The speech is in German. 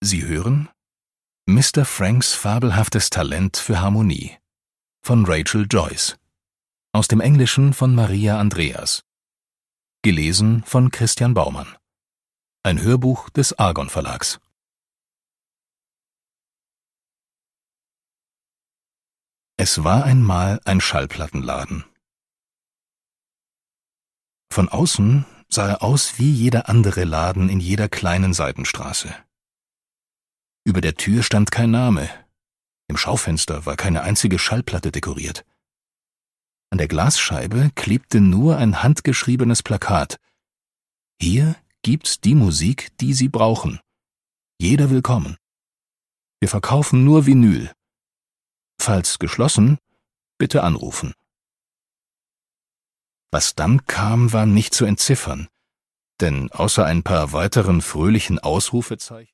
Sie hören Mr. Franks fabelhaftes Talent für Harmonie von Rachel Joyce, aus dem Englischen von Maria Andreas, gelesen von Christian Baumann. Ein Hörbuch des Argon Verlags. Es war einmal ein Schallplattenladen. Von außen sah er aus wie jeder andere Laden in jeder kleinen Seitenstraße. Über der Tür stand kein Name, im Schaufenster war keine einzige Schallplatte dekoriert. An der Glasscheibe klebte nur ein handgeschriebenes Plakat: Hier gibt's die Musik, die Sie brauchen. Jeder willkommen. Wir verkaufen nur Vinyl. Falls geschlossen, bitte anrufen. Was dann kam, war nicht zu entziffern, denn außer ein paar weiteren fröhlichen Ausrufezeichen